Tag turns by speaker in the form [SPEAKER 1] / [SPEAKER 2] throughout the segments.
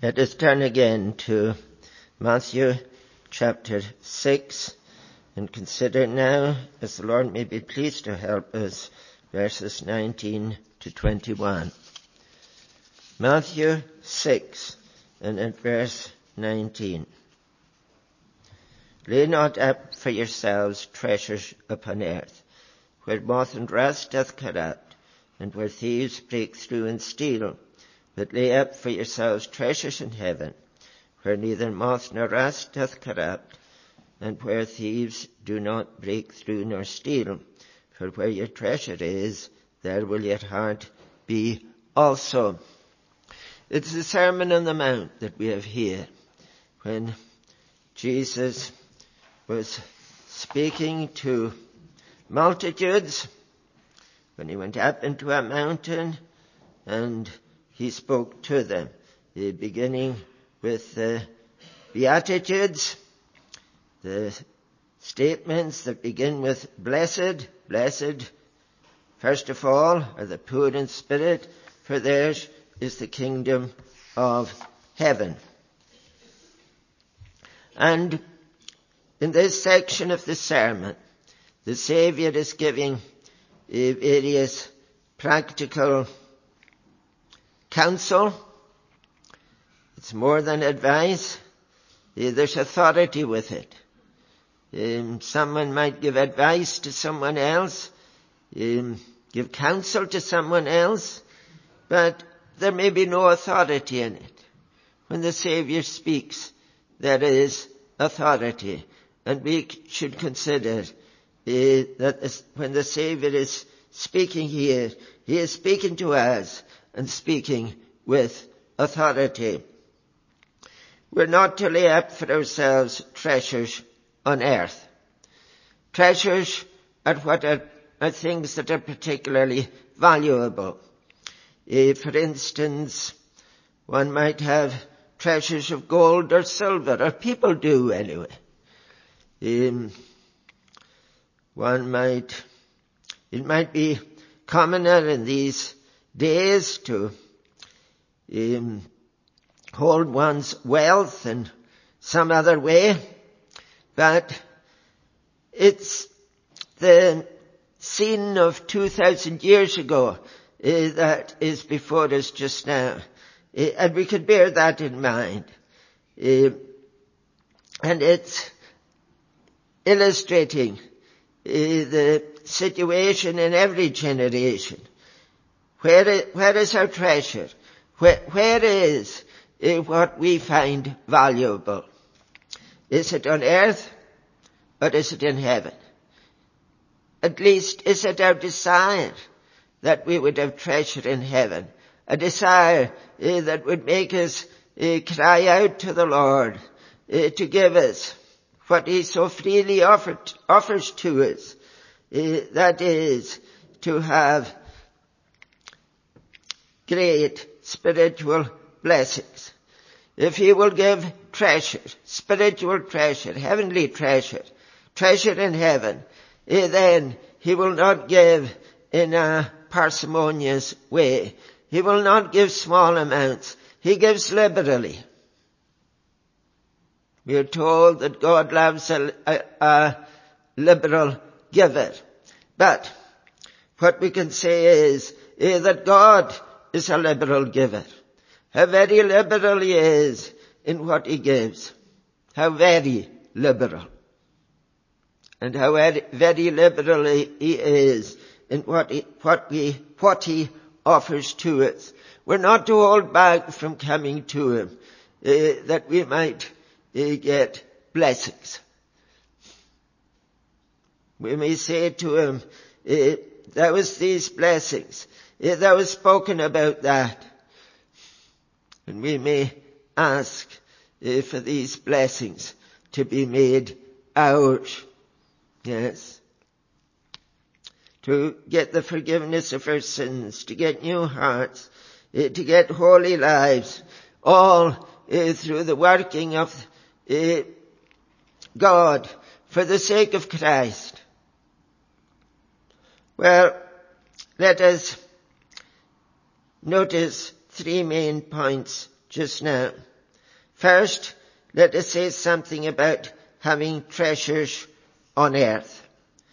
[SPEAKER 1] Let us turn again to Matthew chapter 6 and consider now, as the Lord may be pleased to help us, verses 19 to 21. Matthew 6 and at verse 19. Lay not up for yourselves treasures upon earth, where moth and rust doth corrupt, and where thieves break through and steal. But lay up for yourselves treasures in heaven, where neither moth nor rust doth corrupt, and where thieves do not break through nor steal. For where your treasure is, there will your heart be also. It's the Sermon on the Mount that we have here, when Jesus was speaking to multitudes, when he went up into a mountain and he spoke to them, beginning with the Beatitudes, the statements that begin with blessed, first of all, are the poor in spirit, for theirs is the kingdom of heaven. And in this section of the sermon, the Saviour is giving various practical counsel. It's more than advice. There's authority with it. Someone might give advice to someone else, give counsel to someone else, but there may be no authority in it. When the Saviour speaks, there is authority. And we should consider that when the Saviour is speaking here, he is speaking to us and speaking with authority. We're not to lay up for ourselves treasures on earth. Treasures are what are things that are particularly valuable. For instance, one might have treasures of gold or silver, or people do anyway. It might be commoner in these days to hold one's wealth in some other way, but it's the scene of 2,000 years ago that is before us just now, and we could bear that in mind. And it's illustrating the situation in every generation. Where is our treasure? Where is what we find valuable? Is it on earth or is it in heaven? At least, is it our desire that we would have treasure in heaven? A desire that would make us cry out to the Lord to give us what he so freely offers to us. That is, to have great spiritual blessings. If he will give treasure, spiritual treasure, heavenly treasure, treasure in heaven, then he will not give in a parsimonious way. He will not give small amounts. He gives liberally. We are told that God loves a liberal giver. But what we can say is that God is a liberal giver. How very liberal he is in what he gives. How very liberal. And how very liberal he is in what he offers to us. We're not to hold back from coming to him, that we might get blessings. We may say to him, there was these blessings. There was spoken about that. And we may ask for these blessings to be made ours. Yes. To get the forgiveness of our sins, to get new hearts, to get holy lives, all through the working of God for the sake of Christ. Well, let us notice three main points just now. First, let us say something about having treasures on earth.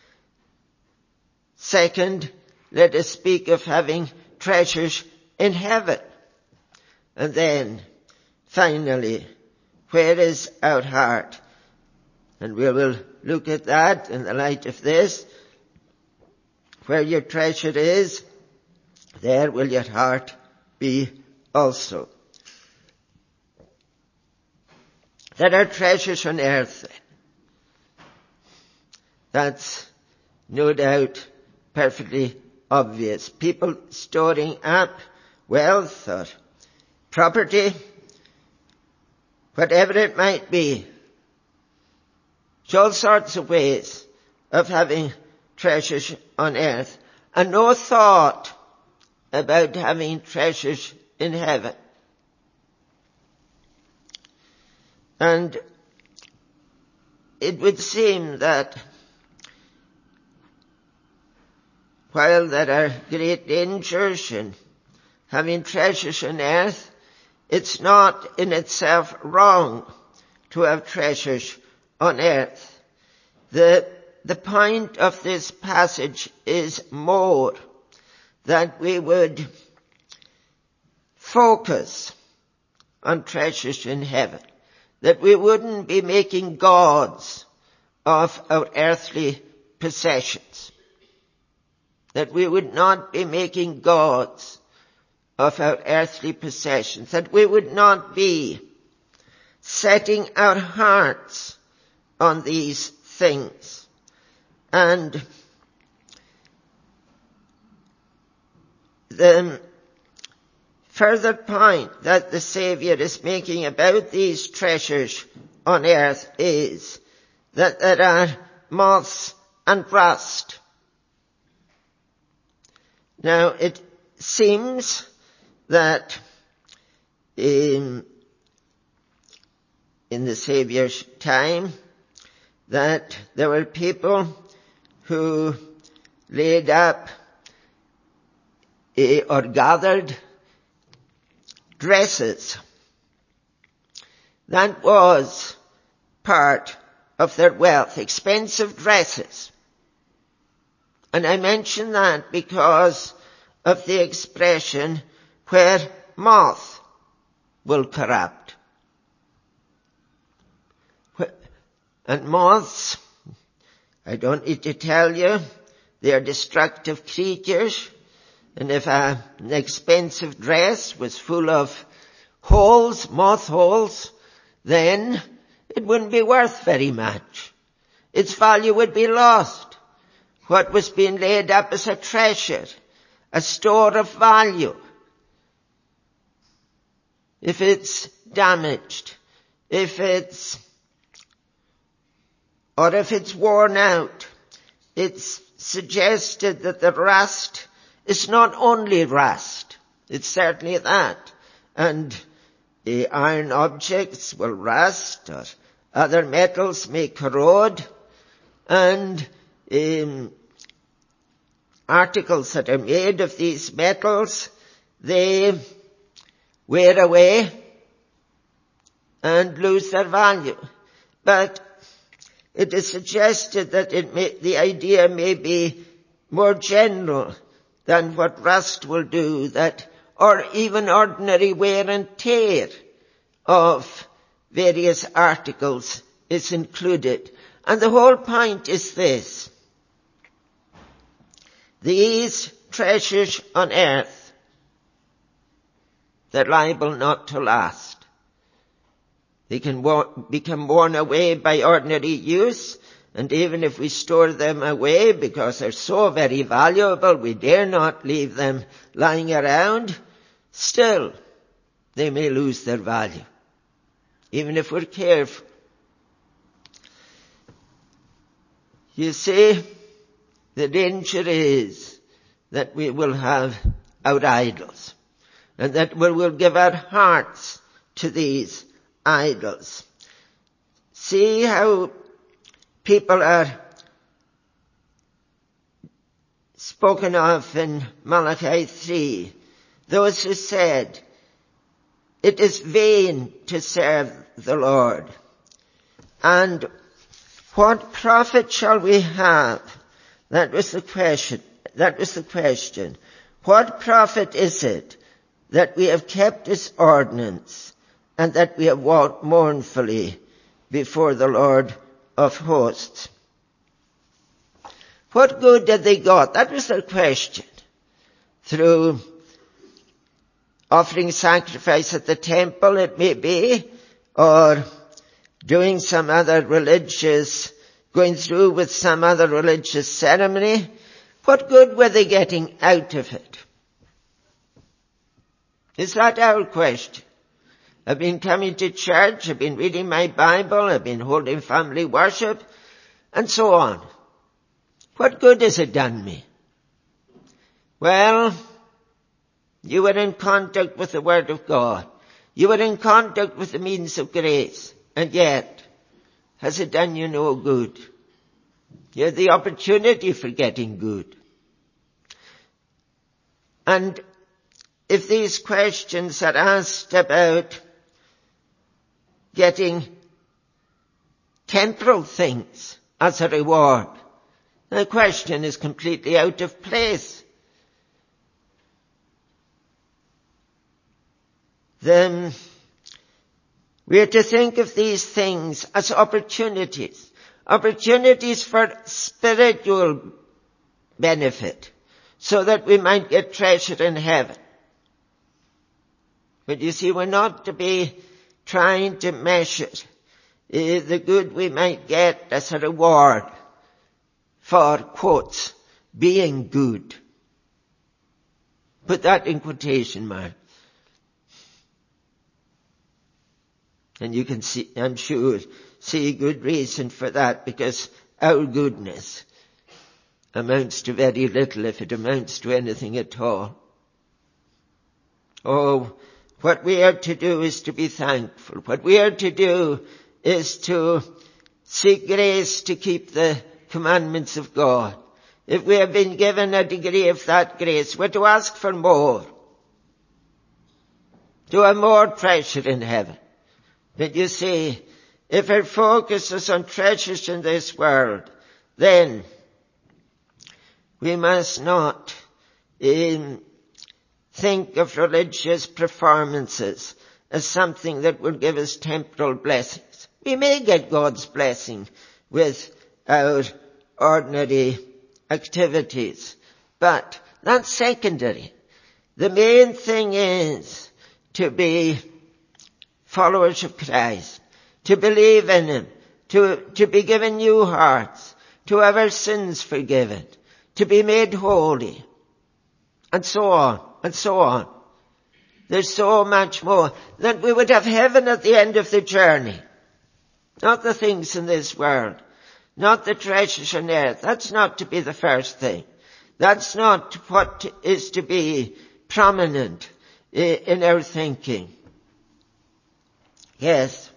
[SPEAKER 1] Second, let us speak of having treasures in heaven. And then, finally, where is our heart? And we will look at that in the light of this. Where your treasure is, there will your heart be also. There are treasures on earth. That's no doubt perfectly obvious. People storing up wealth or property, whatever it might be. There's all sorts of ways of having treasures on earth, and no thought about having treasures in heaven. And it would seem that while there are great dangers in having treasures on earth, it's not in itself wrong to have treasures on earth. The point of this passage is more that we would focus on treasures in heaven, that we wouldn't be making gods of our earthly possessions, that we would not be making gods of our earthly possessions, that we would not be setting our hearts on these things. And the further point that the Saviour is making about these treasures on earth is that there are moths and rust. Now, it seems that in the Saviour's time, that there were people who laid up or gathered dresses. That was part of their wealth, expensive dresses. And I mention that because of the expression where moth will corrupt. And moths, I don't need to tell you, they are destructive creatures. And if an expensive dress was full of holes, moth holes, then it wouldn't be worth very much. Its value would be lost. What was being laid up as a treasure, a store of value, if it's damaged, if it's worn out, it's suggested that the rust is not only rust. It's certainly that. And the iron objects will rust, or other metals may corrode, and articles that are made of these metals, they wear away and lose their value. But it is suggested that the idea may be more general than what rust will do, or even ordinary wear and tear of various articles is included. And the whole point is this: these treasures on earth, they're liable not to last. They can become worn away by ordinary use, and even if we store them away because they're so very valuable, we dare not leave them lying around, still they may lose their value, even if we're careful. You see, the danger is that we will have our idols, and that we will give our hearts to these idols. See how people are spoken of in Malachi 3. Those who said, it is vain to serve the Lord. And what profit shall we have? That was the question. What profit is it that we have kept his ordinance and that we have walked mournfully before the Lord of hosts? What good did they got? That was their question. Through offering sacrifice at the temple, it may be, or doing some other going through with some other religious ceremony. What good were they getting out of it? Is that our question? I've been coming to church, I've been reading my Bible, I've been holding family worship, and so on. What good has it done me? Well, you were in contact with the Word of God. You were in contact with the means of grace. And yet, has it done you no good? You had the opportunity for getting good. And if these questions are asked about getting temporal things as a reward, the question is completely out of place. Then we are to think of these things as opportunities for spiritual benefit, so that we might get treasure in heaven. But you see, we're not to be trying to measure the good we might get as a reward for, quotes, being good. Put that in quotation marks. And you can see, I'm sure, see good reason for that, because our goodness amounts to very little, if it amounts to anything at all. Oh, what we are to do is to be thankful. What we are to do is to seek grace to keep the commandments of God. If we have been given a degree of that grace, we're to ask for more, to have more treasure in heaven. But you see, if our focus is on treasures in this world, then we must not think of religious performances as something that will give us temporal blessings. We may get God's blessing with our ordinary activities, but that's secondary. The main thing is to be followers of Christ, to believe in him, to be given new hearts, to have our sins forgiven, to be made holy, and so on, and so on. There's so much more. That we would have heaven at the end of the journey. Not the things in this world. Not the treasures on earth. That's not to be the first thing. That's not what is to be prominent in our thinking. Yes.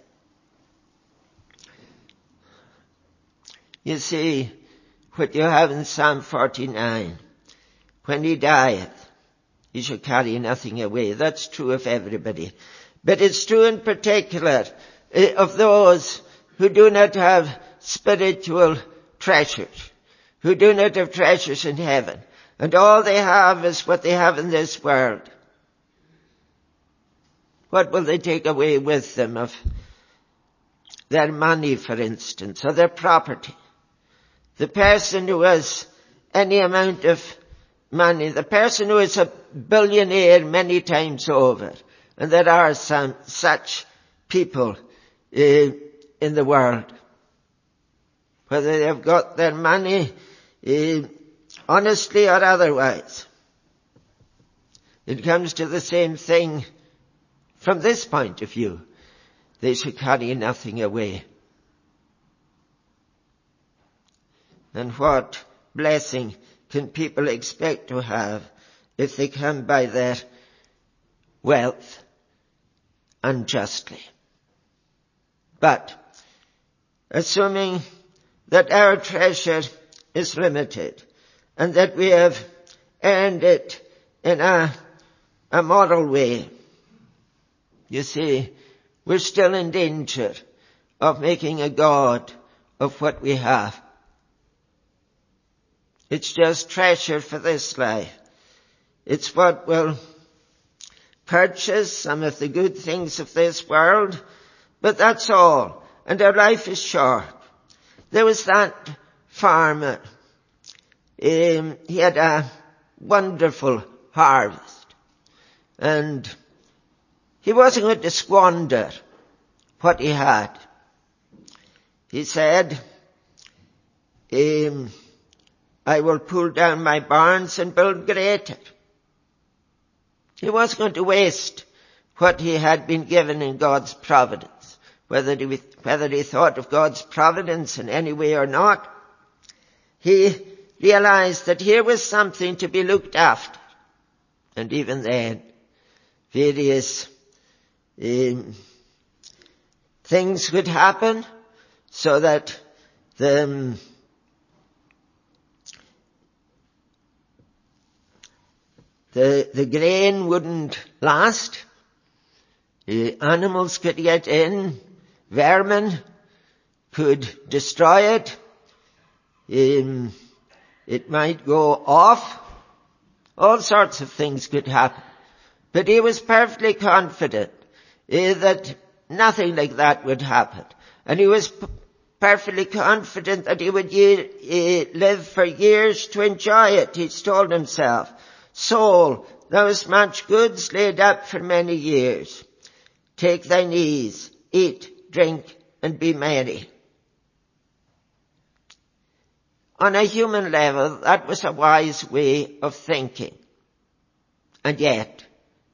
[SPEAKER 1] You see, what you have in Psalm 49, when he dieth, he shall carry nothing away. That's true of everybody. But it's true in particular of those who do not have spiritual treasures, who do not have treasures in heaven. And all they have is what they have in this world. What will they take away with them of their money, for instance, or their property? The person who has any amount of money, the person who is a billionaire many times over, and there are some such people in the world, whether they have got their money honestly or otherwise. It comes to the same thing from this point of view. They shall carry nothing away. And what blessing can people expect to have if they come by their wealth unjustly? But assuming that our treasure is limited and that we have earned it in a moral way, You see, we're still in danger of making a god of what we have. It's just treasure for this life. It's what will purchase some of the good things of this world, but that's all. And our life is short. There was that farmer. He had a wonderful harvest. And he wasn't going to squander what he had. He said, I will pull down my barns and build greater. He wasn't going to waste what he had been given in God's providence. Whether he thought of God's providence in any way or not, he realized that here was something to be looked after. And even then, various things would happen so that the grain wouldn't last. Animals could get in. Vermin could destroy it. It might go off. All sorts of things could happen. But he was perfectly confident that nothing like that would happen. And he was perfectly confident that he would live for years to enjoy it. He told himself, soul, thou hast much goods laid up for many years. Take thine ease, eat, drink, and be merry. On a human level, that was a wise way of thinking. And yet,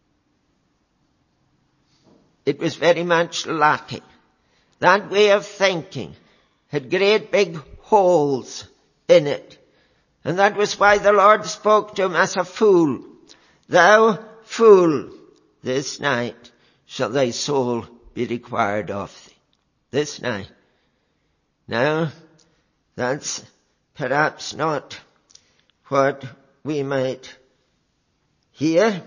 [SPEAKER 1] it was very much lacking. That way of thinking had great big holes in it. And that was why the Lord spoke to him as a fool. Thou fool, this night shall thy soul be required of thee. This night. Now, that's perhaps not what we might hear.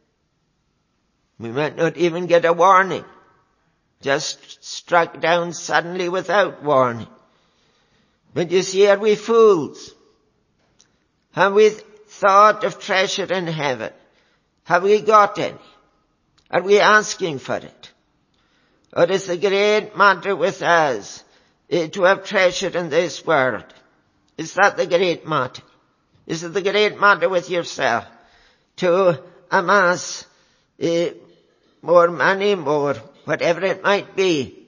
[SPEAKER 1] We might not even get a warning. Just struck down suddenly without warning. But you see, are we fools? Have we thought of treasure in heaven? Have we got any? Are we asking for it? Or is the great matter with us to have treasure in this world? Is that the great matter? Is it the great matter with yourself to amass more money, more whatever it might be?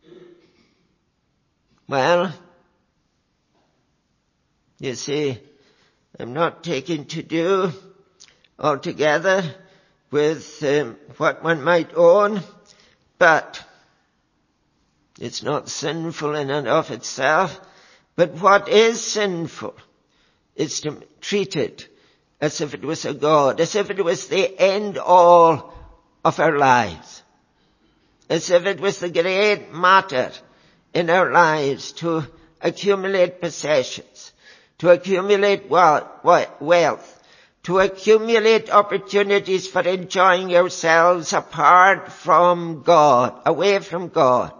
[SPEAKER 1] Well, you see, I'm not taking to do altogether with what one might own, but it's not sinful in and of itself. But what is sinful is to treat it as if it was a god, as if it was the end all of our lives, as if it was the great matter in our lives to accumulate possessions, to accumulate wealth, to accumulate opportunities for enjoying ourselves apart from God, away from God.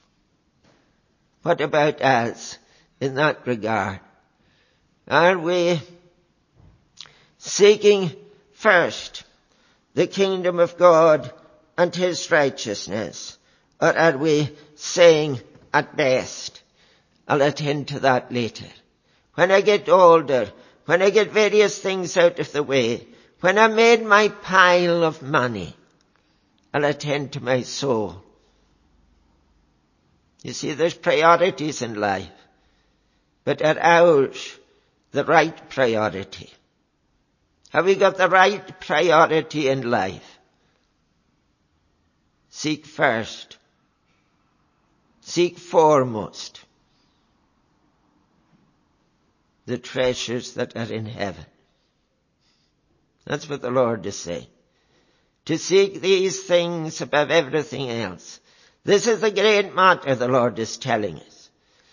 [SPEAKER 1] What about us in that regard? Are we seeking first the kingdom of God and his righteousness? Or are we saying at best, I'll attend to that later. When I get older, when I get various things out of the way, when I made my pile of money, I'll attend to my soul. You see, there's priorities in life. But are ours the right priority? Have we got the right priority in life? Seek first. Seek foremost the treasures that are in heaven. That's what the Lord is saying. To seek these things above everything else. This is the great matter the Lord is telling us.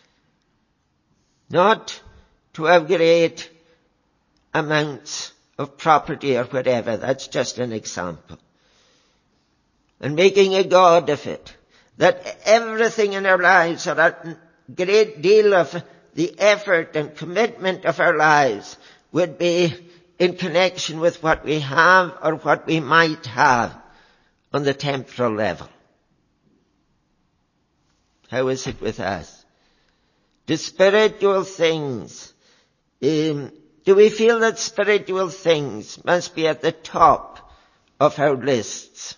[SPEAKER 1] Not to have great amounts of property or whatever. That's just an example. and making a god of it, that everything in our lives, or a great deal of the effort and commitment of our lives, would be in connection with what we have or what we might have on the temporal level. How is it with us? Do spiritual things, do we feel that spiritual things must be at the top of our lists?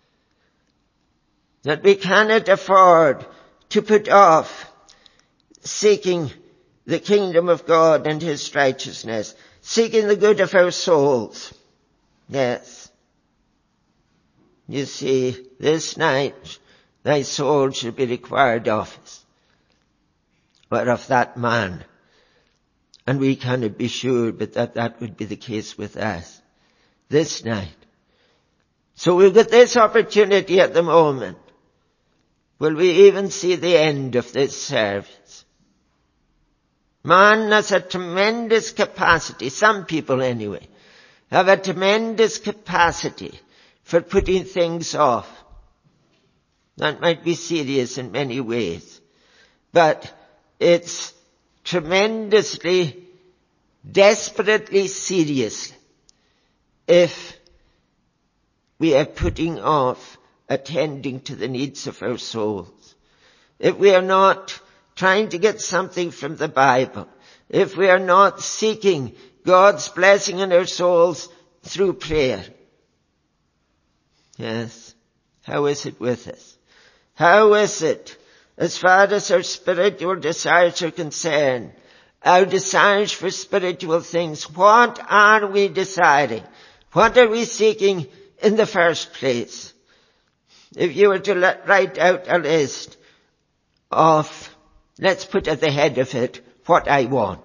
[SPEAKER 1] That we cannot afford to put off seeking the kingdom of God and His righteousness, seeking the good of our souls. Yes. You see, this night thy soul shall be required of us, or of that man. And we cannot be sure but that would be the case with us this night. So we've got this opportunity at the moment. Will we even see the end of this service? Man has a tremendous capacity, some people anyway, have a tremendous capacity for putting things off. That might be serious in many ways, but it's tremendously, desperately serious if we are putting off attending to the needs of our souls. If we are not trying to get something from the Bible, if we are not seeking God's blessing in our souls through prayer. Yes. How is it with us? How is it, as far as our spiritual desires are concerned, our desires for spiritual things, what are we desiring? What are we seeking in the first place? If you were to write out a list of, let's put at the head of it, what I want.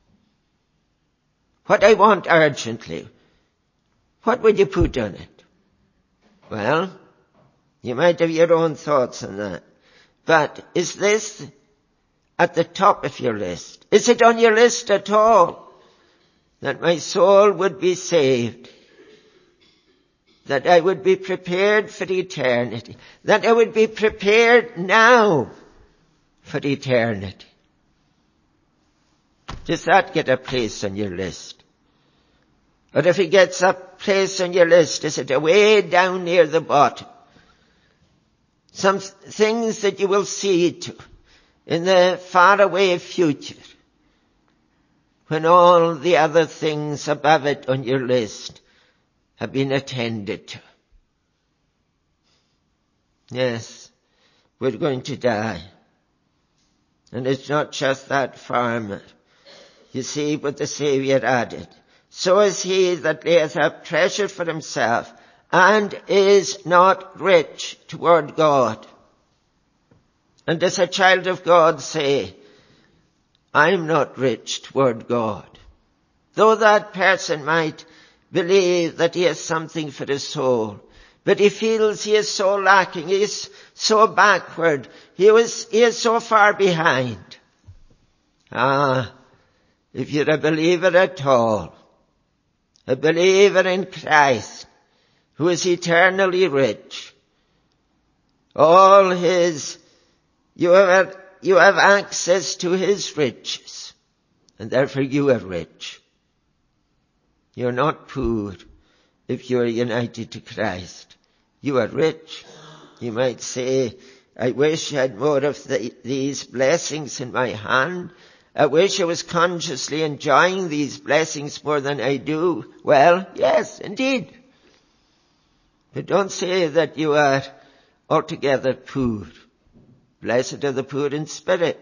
[SPEAKER 1] What I want urgently. What would you put on it? Well, you might have your own thoughts on that. But is this at the top of your list? Is it on your list at all? That my soul would be saved. That I would be prepared for eternity. That I would be prepared now for eternity. Does that get a place on your list? Or if it gets a place on your list, is it way down near the bottom? Some things that you will see to in the faraway future, when all the other things above it on your list have been attended to. Yes, we're going to die. And it's not just that farmer. You see what the Saviour added. So is he that layeth up treasure for himself and is not rich toward God. And does a child of God say, I'm not rich toward God? Though that person might believe that he has something for his soul, but he feels he is so lacking, he is so backward, he is so far behind. If you're a believer at all, a believer in Christ, who is eternally rich, you have access to his riches, and therefore you are rich. You're not poor if you are united to Christ. You are rich. You might say, I wish I had more of these blessings in my hand. I wish I was consciously enjoying these blessings more than I do. Well, yes, indeed. But don't say that you are altogether poor. Blessed are the poor in spirit.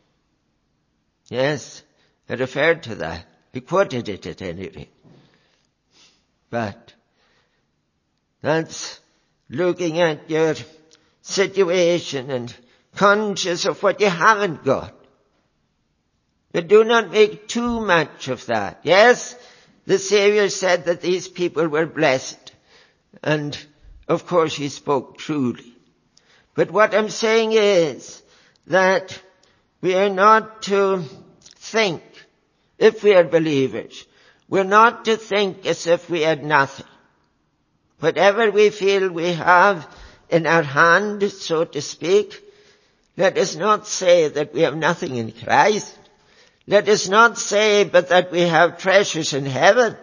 [SPEAKER 1] Yes, I referred to that. I quoted it at any rate. But that's looking at your situation and conscious of what you haven't got. But do not make too much of that. Yes, the Saviour said that these people were blessed. And of course he spoke truly. But what I'm saying is that we are not to think, if we are believers, we're not to think as if we had nothing. Whatever we feel we have in our hand, so to speak. Let us not say that we have nothing in Christ. Let us not say but that we have treasures in heaven.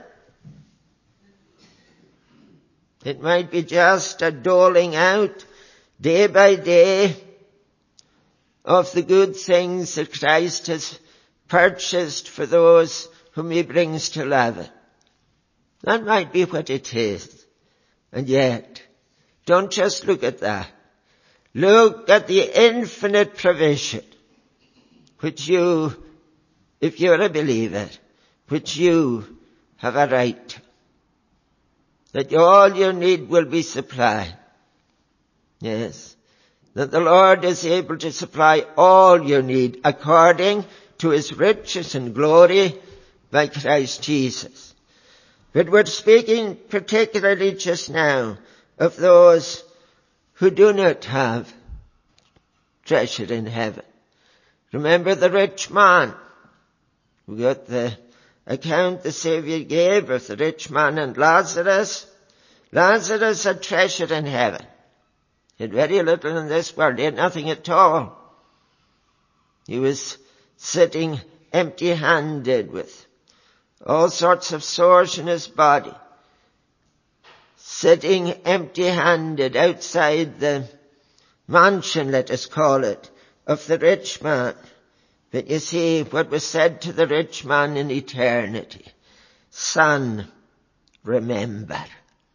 [SPEAKER 1] It might be just a doling out day by day of the good things that Christ has purchased for those whom he brings to love it. That might be what it is. And yet, don't just look at that. Look at the infinite provision which you, if you're a believer, which you have a right to. That all your need will be supplied. Yes. That the Lord is able to supply all your need according to his riches and glory by Christ Jesus. But we're speaking particularly just now of those who do not have treasure in heaven. Remember the rich man. We got the account the Saviour gave of the rich man and Lazarus. Lazarus had treasure in heaven. He had very little in this world. He had nothing at all. He was sitting empty-handed with all sorts of sores in his body. Sitting empty-handed outside the mansion, let us call it, of the rich man. But you see what was said to the rich man in eternity. Son, remember.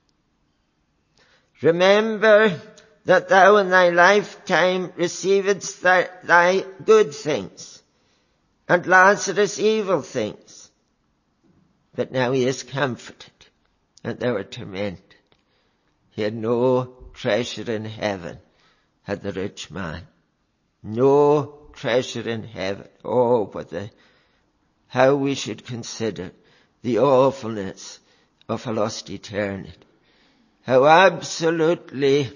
[SPEAKER 1] Remember that thou in thy lifetime receivedst thy good things, and Lazarus evil things. But now he is comforted, and thou art tormented. He had no treasure in heaven, had the rich man. No treasure in heaven. Oh, how we should consider the awfulness of a lost eternity. How absolutely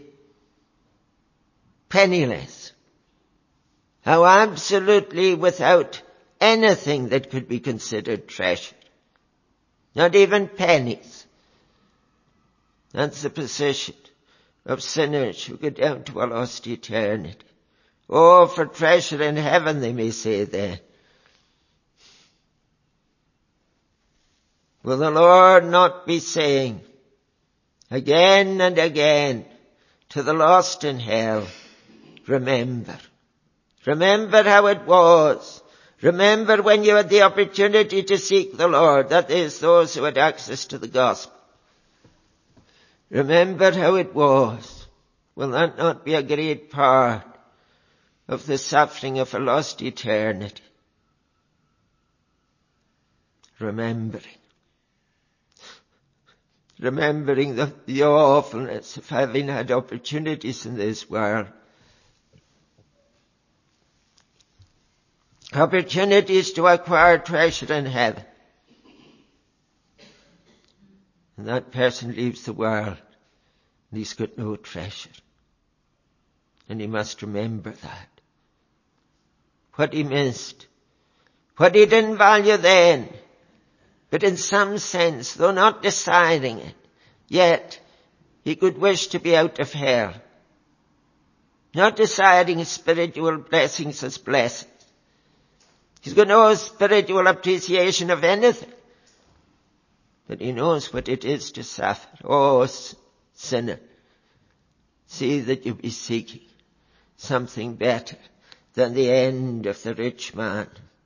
[SPEAKER 1] penniless. How absolutely without anything that could be considered treasure. Not even pennies. That's the position of sinners who go down to a lost eternity. Oh, for treasure in heaven, they may say there. Will the Lord not be saying again and again to the lost in hell, remember. Remember how it was. Remember when you had the opportunity to seek the Lord, that is, those who had access to the gospel. Remember how it was. Will that not be a great part of the suffering of a lost eternity? Remembering the awfulness of having had opportunities in this world. Opportunities to acquire treasure in heaven. And that person leaves the world and he's got no treasure. And he must remember that. What he missed. What he didn't value then. But in some sense, though not deciding it, yet he could wish to be out of hell. Not deciding spiritual blessings as blessings. He's got no spiritual appreciation of anything. But he knows what it is to suffer. Oh, sinner, see that you be seeking something better than the end of the rich man.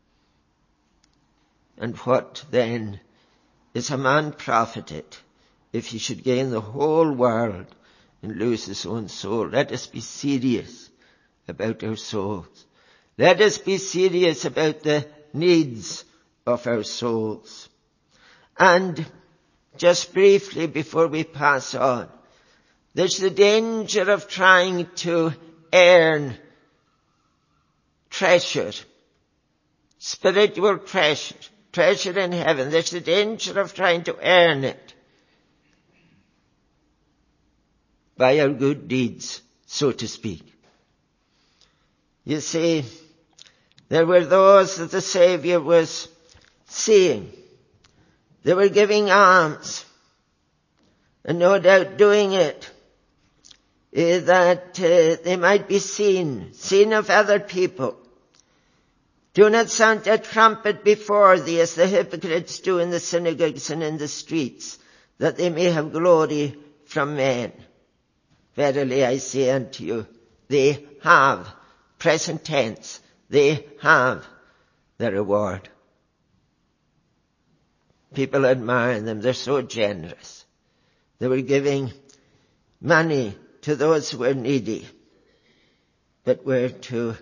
[SPEAKER 1] And what then is a man profited if he should gain the whole world and lose his own soul? Let us be serious about our souls. Let us be serious about the needs of our souls. And just briefly before we pass on, there's the danger of trying to earn treasure, spiritual treasure, treasure in heaven. There's the danger of trying to earn it by our good deeds, so to speak. You see, there were those that the Saviour was seeing. They were giving alms, and no doubt doing it that they might be seen of other people. Do not sound a trumpet before thee, as the hypocrites do in the synagogues and in the streets, that they may have glory from men. Verily I say unto you, they have, present tense, they have the reward. People admire them. They're so generous. They were giving money to those who were needy, but were to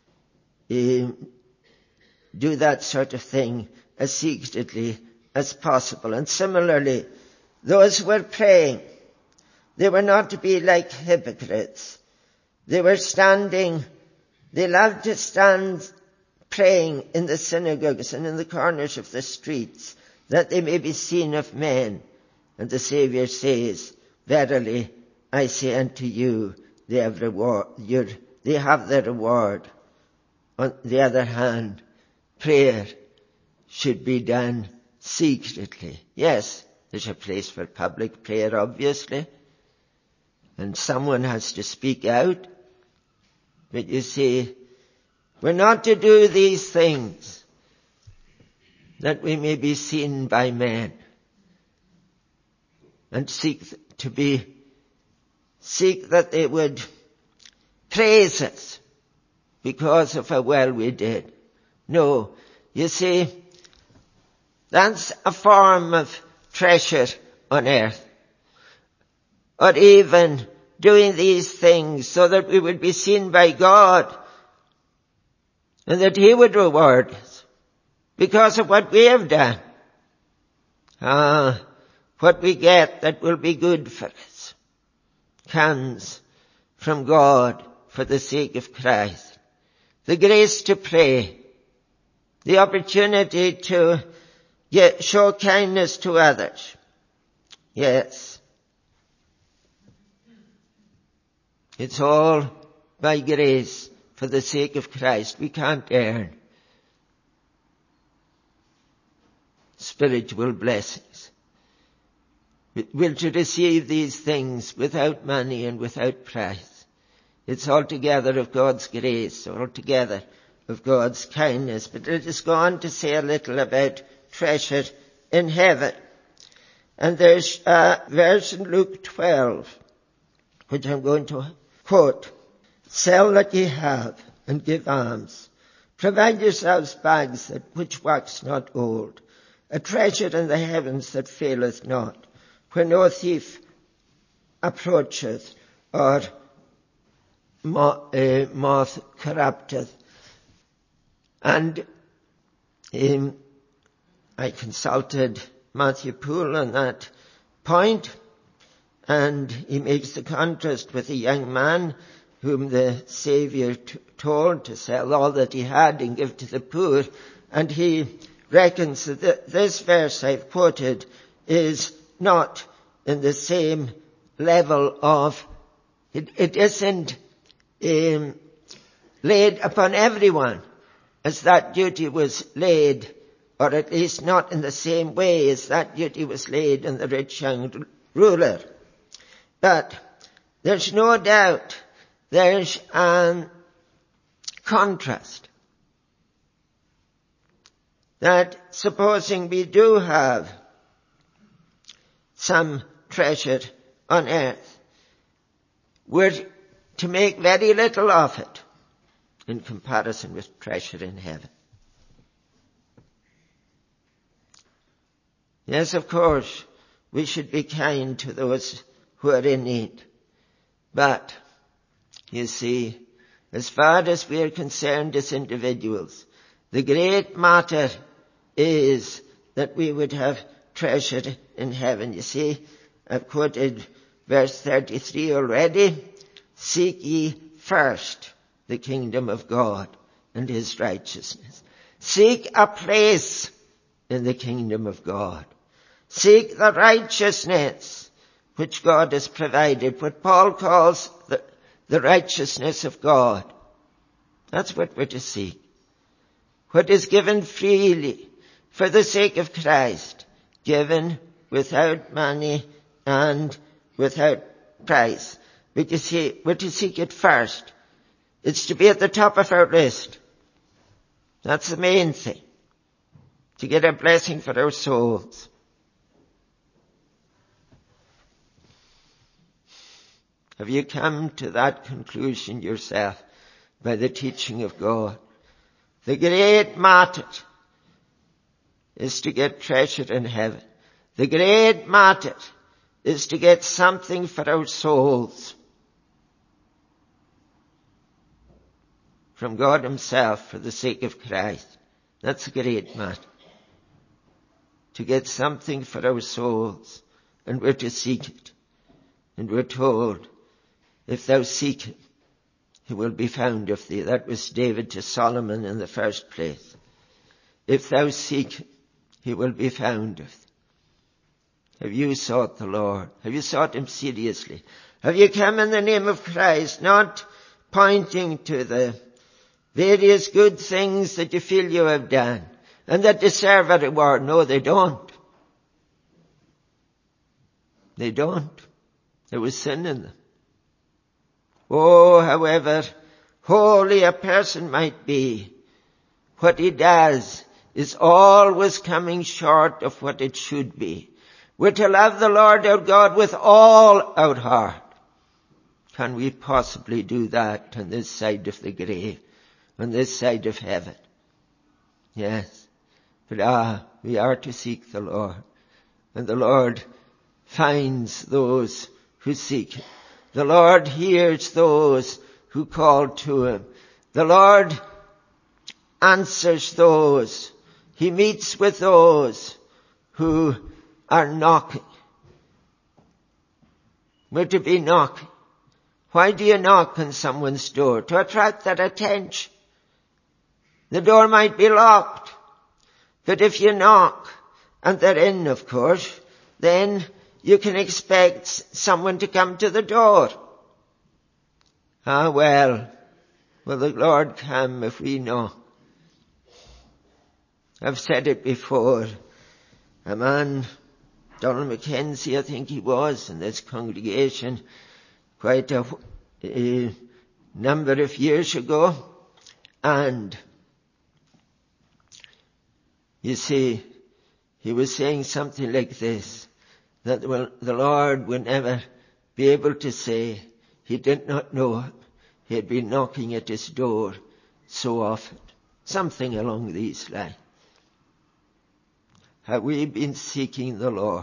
[SPEAKER 1] do that sort of thing as secretly as possible. And similarly, those who were praying, they were not to be like hypocrites. They loved to stand praying in the synagogues and in the corners of the streets, that they may be seen of men. And the Saviour says, verily I say unto you, they have the reward. On the other hand, prayer should be done secretly. Yes, there's a place for public prayer, obviously, and someone has to speak out. But you see, we're not to do these things that we may be seen by men, and seek that they would praise us because of how well we did. No, you see, that's a form of treasure on earth. Or even doing these things so that we would be seen by God and that He would reward us because of what we have done. What we get that will be good for us comes from God for the sake of Christ. The grace to pray, the opportunity to show kindness to others. Yes. It's all by grace for the sake of Christ. We can't earn spiritual blessings. We're to receive these things without money and without price. It's altogether of God's grace, altogether of God's kindness. But let us go on to say a little about treasure in heaven. And there's a verse in Luke 12, which I'm going to quote. Sell that ye have and give alms. Provide yourselves bags which wax not old, a treasure in the heavens that faileth not, where no thief approacheth or moth corrupteth. And I consulted Matthew Poole on that point, and he makes the contrast with a young man whom the Saviour told to sell all that he had and give to the poor, and he reckons that this verse I've quoted is not in the same level of, it isn't laid upon everyone as that duty was laid, or at least not in the same way as that duty was laid on the rich young ruler. But there's no doubt there's a contrast. That supposing we do have some treasure on earth, we're to make very little of it in comparison with treasure in heaven. Yes, of course, we should be kind to those who are in need. But, you see, as far as we are concerned as individuals, the great matter is that we would have treasure in heaven. You see, I've quoted verse 33 already. Seek ye first the kingdom of God and His righteousness. Seek a place in the kingdom of God. Seek the righteousness which God has provided, what Paul calls the righteousness of God. That's what we're to seek. What is given freely for the sake of Christ, given without money and without price. But you see, we're to seek it first. It's to be at the top of our list. That's the main thing. To get a blessing for our souls. Have you come to that conclusion yourself by the teaching of God? The great matter is to get treasure in heaven. The great matter is to get something for our souls from God himself for the sake of Christ. That's a great matter. To get something for our souls, and we're to seek it. And we're told, if thou seek him, he will be found of thee. That was David to Solomon in the first place. If thou seek him, he will be found of thee. Have you sought the Lord? Have you sought him seriously? Have you come in the name of Christ, not pointing to the various good things that you feel you have done and that deserve a reward? No, they don't. They don't. There was sin in them. Oh, however holy a person might be, what he does is always coming short of what it should be. We're to love the Lord our God with all our heart. Can we possibly do that on this side of the grave, on this side of heaven? Yes. But we are to seek the Lord. And the Lord finds those who seek him. The Lord hears those who call to him. The Lord answers those. He meets with those who are knocking. We're to be knocking. Why do you knock on someone's door? To attract their attention. The door might be locked. But if you knock, and they're in, of course, then you can expect someone to come to the door. Will the Lord come if we knock? I've said it before. A man, Donald Mackenzie, I think he was, in this congregation quite a number of years ago. And you see, he was saying something like this, that the Lord would never be able to say he did not know him. He had been knocking at his door so often. Something along these lines. Have we been seeking the Lord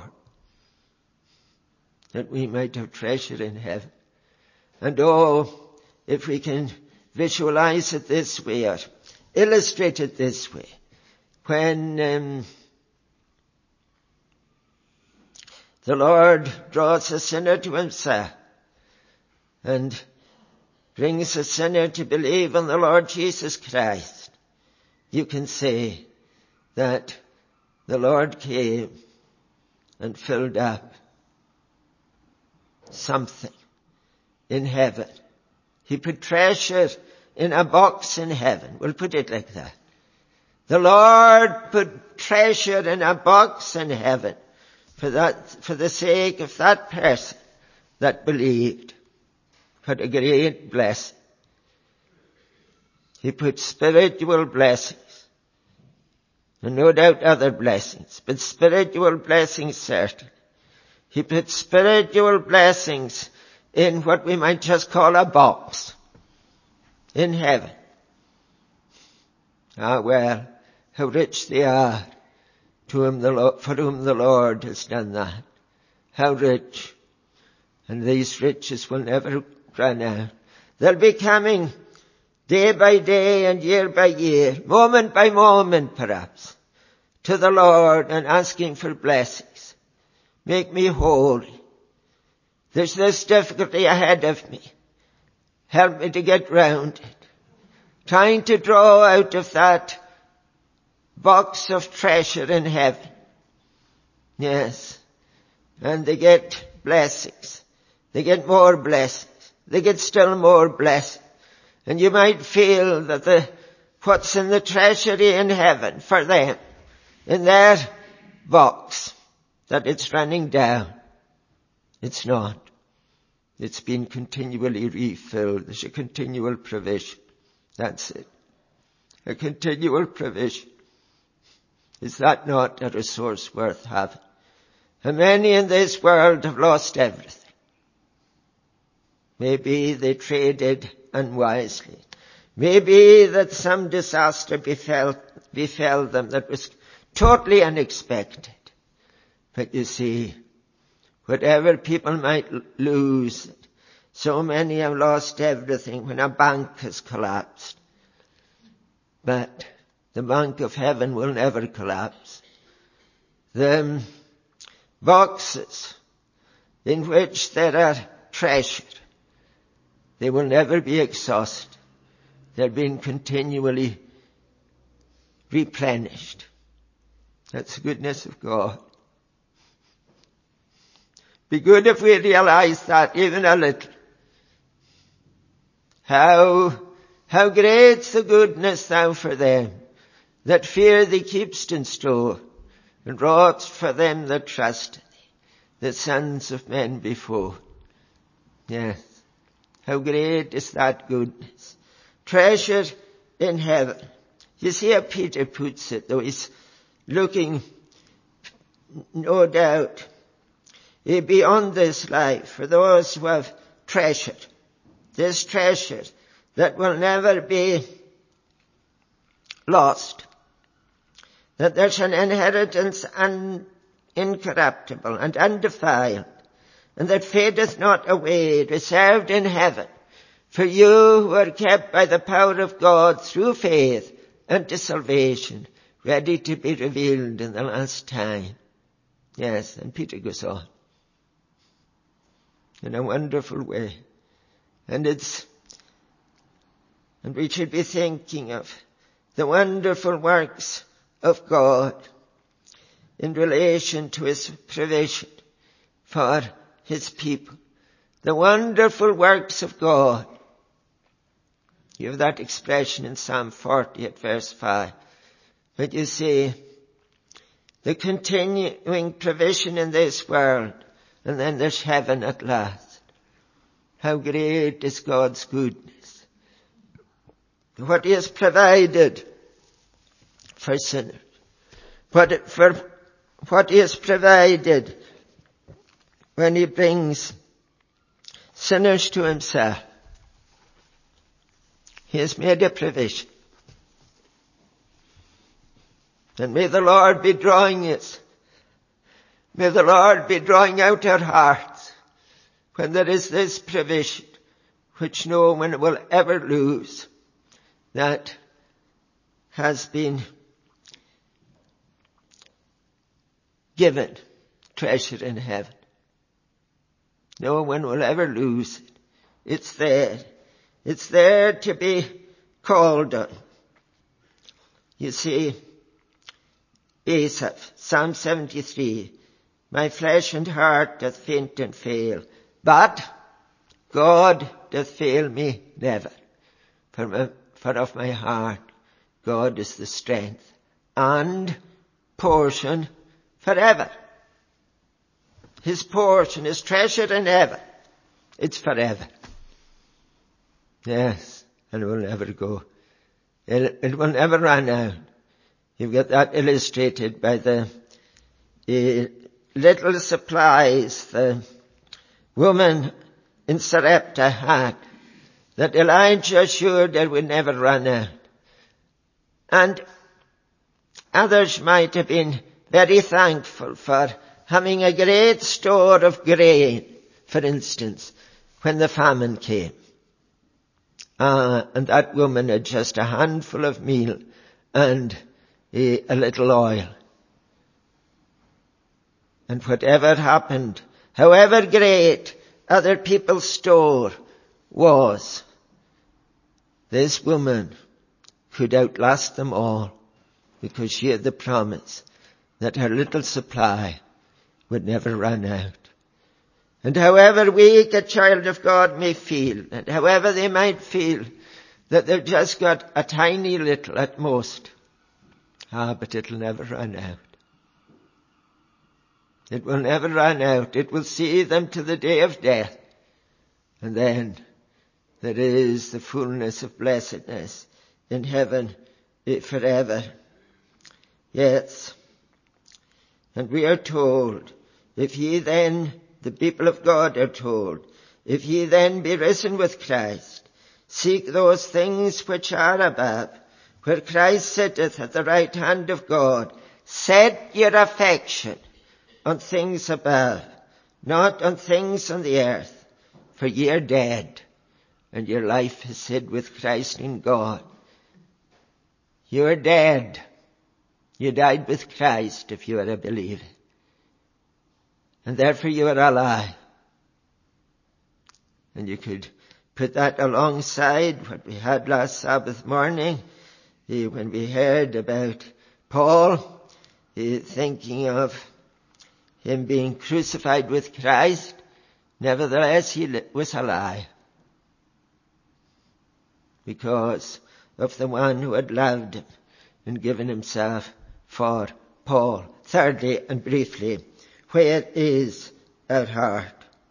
[SPEAKER 1] that we might have treasure in heaven? And if we can visualize it this way or illustrate it this way, when the Lord draws a sinner to himself and brings a sinner to believe in the Lord Jesus Christ, you can say that the Lord came and filled up something in heaven. He put treasure in a box in heaven. We'll put it like that. The Lord put treasure in a box in heaven for the sake of that person that believed. What a great blessing. He put spiritual blessings. And no doubt other blessings, but spiritual blessings certainly. He put spiritual blessings in what we might just call a box in heaven. How rich they are for whom the Lord has done that. How rich. And these riches will never run out. They'll be coming day by day and year by year, moment by moment perhaps, to the Lord and asking for blessings. Make me holy. There's this difficulty ahead of me. Help me to get round it. Trying to draw out of that box of treasure in heaven. Yes. And they get blessings. They get more blessings. They get still more blessings. And you might feel that what's in the treasury in heaven for them, in their box, that it's running down. It's not. It's been continually refilled. There's a continual provision. That's it. A continual provision. Is that not a resource worth having? How many in this world have lost everything? Maybe they traded unwisely. Maybe that some disaster befell them that was totally unexpected. But you see, whatever people might lose, so many have lost everything when a bank has collapsed. But the bank of heaven will never collapse. The boxes in which there are treasure, they will never be exhausted. They're being continually replenished. That's the goodness of God. Be good if we realize that even a little. How great's the goodness thou for them that fear thee keepst in store, and wroughtst for them that trust thee, the sons of men before. Yes. How great is that goodness. Treasure in heaven. You see how Peter puts it, though he's looking, no doubt, beyond this life for those who have treasured. This treasure that will never be lost. That there's an inheritance incorruptible and undefiled, and that fadeth not away, reserved in heaven, for you who are kept by the power of God through faith unto salvation, ready to be revealed in the last time. Yes, and Peter goes on in a wonderful way. And we should be thinking of the wonderful works of God in relation to his provision for his people. The wonderful works of God. You have that expression in Psalm 40 at verse 5. But you see, the continuing provision in this world, and then there's heaven at last. How great is God's goodness. What he has provided for sinners. What he has provided when he brings sinners to himself. He has made a provision. And may the Lord be drawing us. May the Lord be drawing out our hearts when there is this provision which no one will ever lose, that has been given treasure in heaven. No one will ever lose it. It's there. It's there to be called on. You see, Asaph, Psalm 73, my flesh and heart doth faint and fail, but God doth fail me never. For of my heart God is the strength and portion forever. His portion, his treasure in heaven, it's forever. Yes, and it will never go. It will never run out. You've got that illustrated by the little supplies the woman in Sarepta had, that Elijah assured her would never run out. And others might have been very thankful for having a great store of grain, for instance, when the famine came. And that woman had just a handful of meal and a little oil. And whatever happened, however great other people's store was, this woman could outlast them all because she had the promise that her little supply would never run out. And however weak a child of God may feel, and however they might feel that they've just got a tiny little at most, but it'll never run out. It will never run out. It will see them to the day of death. And then there is the fullness of blessedness in heaven forever. Yes. And we are told, if ye then, the people of God are told, if ye then be risen with Christ, seek those things which are above, where Christ sitteth at the right hand of God. Set your affection on things above, not on things on the earth, for ye are dead, and your life is hid with Christ in God. You are dead. You died with Christ if you are a believer. And therefore you are alive. And you could put that alongside what we had last Sabbath morning, when we heard about Paul, thinking of him being crucified with Christ. Nevertheless, he was alive because of the one who had loved him and given himself for Paul. Thirdly and briefly, where is our heart?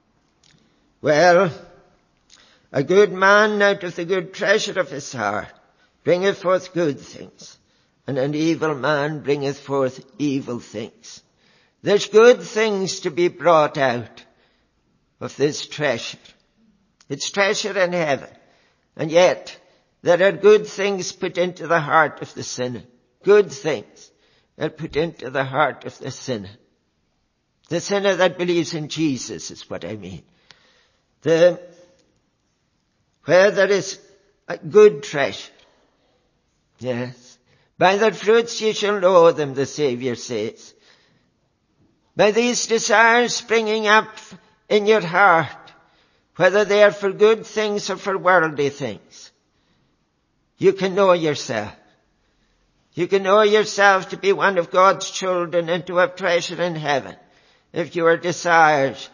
[SPEAKER 1] Well, a good man out of the good treasure of his heart bringeth forth good things, and an evil man bringeth forth evil things. There's good things to be brought out of this treasure. It's treasure in heaven. And yet, there are good things put into the heart of the sinner. Good things are put into the heart of the sinner. The sinner that believes in Jesus is what I mean. Where there is a good treasure. Yes. By their fruits ye shall know them, the Saviour says. By these desires springing up in your heart, whether they are for good things or for worldly things, you can know yourself. You can know yourself to be one of God's children and to have treasure in heaven. If you have desires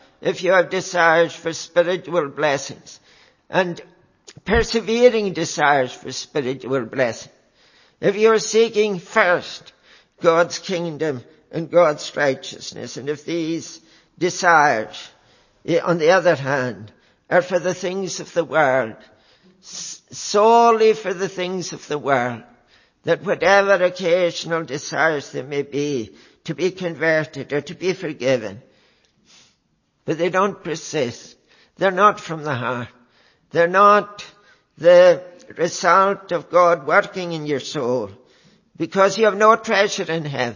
[SPEAKER 1] for spiritual blessings and persevering desires for spiritual blessing. If you are seeking first God's kingdom and God's righteousness, and if these desires, on the other hand, are for the things of the world, solely for the things of the world, that whatever occasional desires there may be to be converted or to be forgiven, but they don't persist. They're not from the heart. They're not the result of God working in your soul, because you have no treasure in heaven.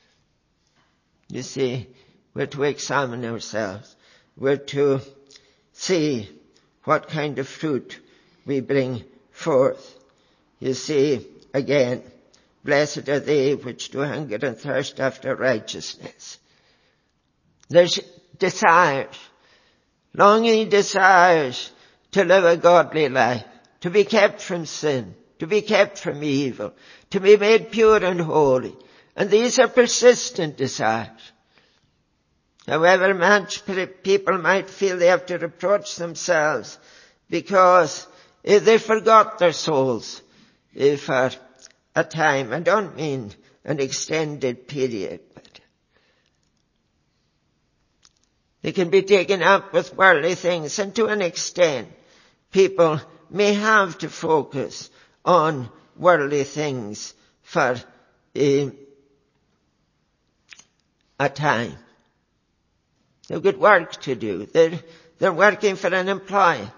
[SPEAKER 1] You see, we're to examine ourselves. We're to see what kind of fruit we bring forth. You see, again, blessed are they which do hunger and thirst after righteousness. There's desires, longing desires to live a godly life, to be kept from sin, to be kept from evil, to be made pure and holy. And these are persistent desires. However much people might feel they have to reproach themselves because they forgot their souls for a time. I don't mean an extended period, but they can be taken up with worldly things, and to an extent people may have to focus on worldly things for a time. They've got work to do. They're working for an employer.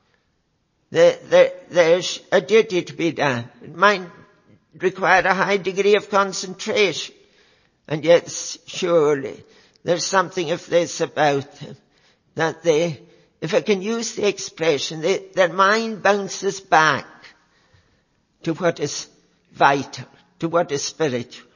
[SPEAKER 1] There's a duty to be done. It might require a high degree of concentration. And yet surely there's something of this about them, that they, if I can use the expression, their mind bounces back to what is vital, to what is spiritual.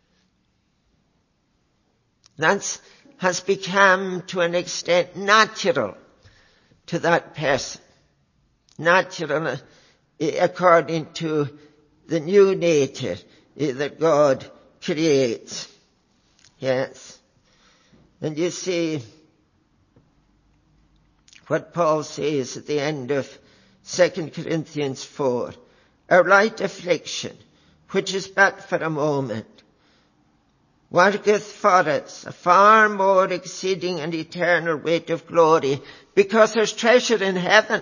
[SPEAKER 1] That has become to an extent natural to that person. Natural according to the new nature that God creates. Yes. And you see what Paul says at the end of 2 Corinthians 4. Our light affliction, which is but for a moment, worketh for us a far more exceeding and eternal weight of glory, because there's treasure in heaven.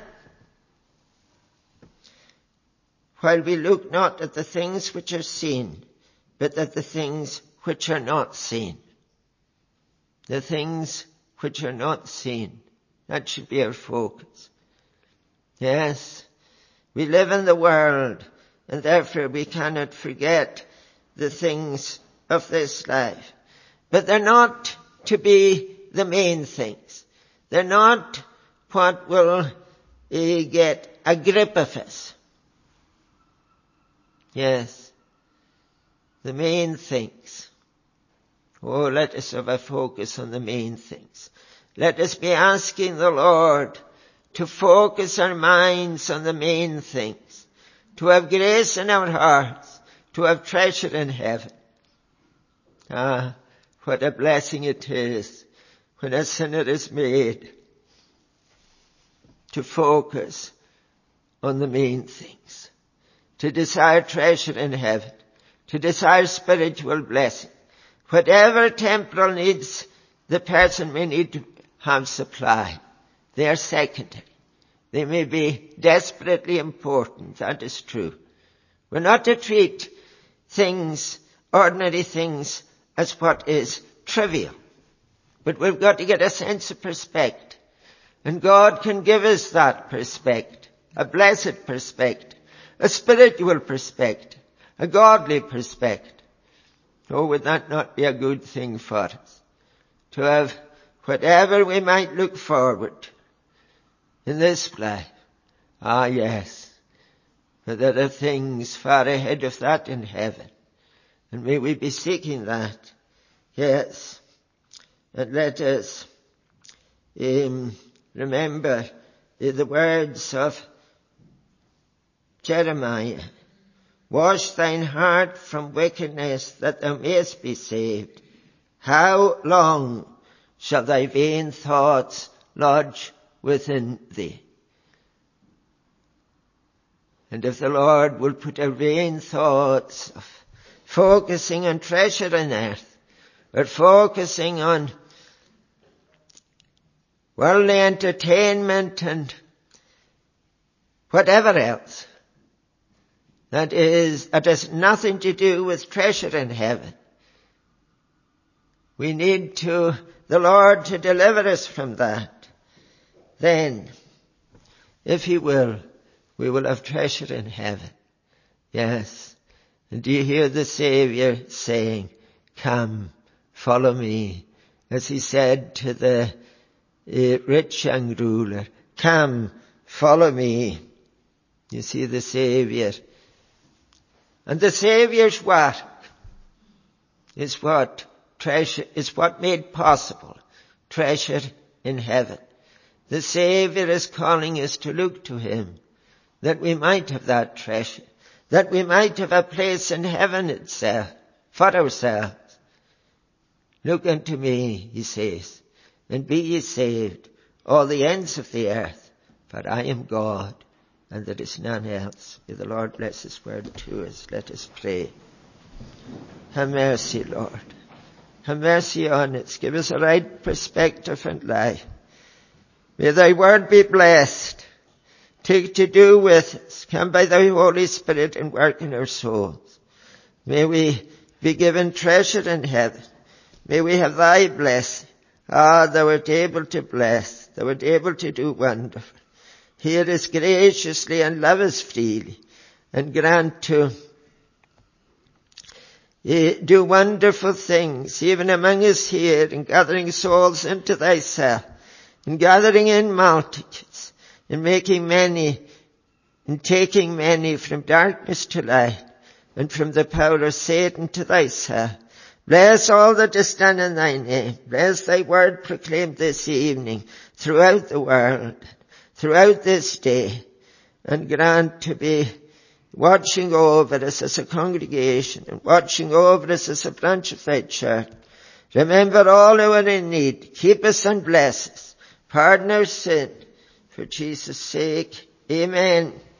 [SPEAKER 1] While we look not at the things which are seen, but at the things which are not seen. The things which are not seen. That should be our focus. Yes, we live in the world, and therefore we cannot forget the things of this life. But they're not to be the main things. They're not what will get a grip of us. Yes, the main things. Oh, let us have a focus on the main things. Let us be asking the Lord to focus our minds on the main things, to have grace in our hearts, to have treasure in heaven. Ah, what a blessing it is when a sinner is made to focus on the main things, to desire treasure in heaven, to desire spiritual blessing. Whatever temporal needs the person may need to have supplied, they are secondary. They may be desperately important, that is true. We're not to treat things, ordinary things, as what is trivial. But we've got to get a sense of perspective. And God can give us that perspective, a blessed perspective, a spiritual perspective, a godly perspective. Oh, would that not be a good thing for us? To have whatever we might look forward to in this life. Ah, yes. But there are things far ahead of that in heaven. And may we be seeking that. Yes. And let us remember the words of Jeremiah. Wash thine heart from wickedness, that thou mayest be saved. How long shall thy vain thoughts lodge within thee? And if the Lord will put our vain thoughts of focusing on treasure on earth, or focusing on worldly entertainment and whatever else, that has nothing to do with treasure in heaven. We need the Lord to deliver us from that. Then, if He will, we will have treasure in heaven. Yes. And do you hear the Saviour saying, come, follow me, as He said to the rich young ruler, come, follow me. You see the Saviour. And the Saviour's work is what made possible treasure in heaven. The Saviour is calling us to look to Him, that we might have that treasure, that we might have a place in heaven itself for ourselves. Look unto me, He says, and be ye saved, all the ends of the earth, for I am God, and there is none else. May the Lord bless His word to us. Let us pray. Have mercy, Lord. Have mercy on us. Give us a right perspective in life. May Thy word be blessed. Take to do with us. Come by Thy Holy Spirit and work in our souls. May we be given treasure in heaven. May we have Thy blessing. Thou art able to bless. Thou art able to do wonderful. Hear us graciously and love us freely, and grant to do wonderful things, even among us here, in gathering souls into Thyself, in gathering in multitudes, in making many, in taking many from darkness to light, and from the power of Satan to Thyself. Bless all that is done in Thy name. Bless Thy word proclaimed this evening throughout the world, throughout this day, and grant to be watching over us as a congregation and watching over us as a branch of Thy church. Remember all who are in need. Keep us and bless us. Pardon our sin. For Jesus' sake. Amen.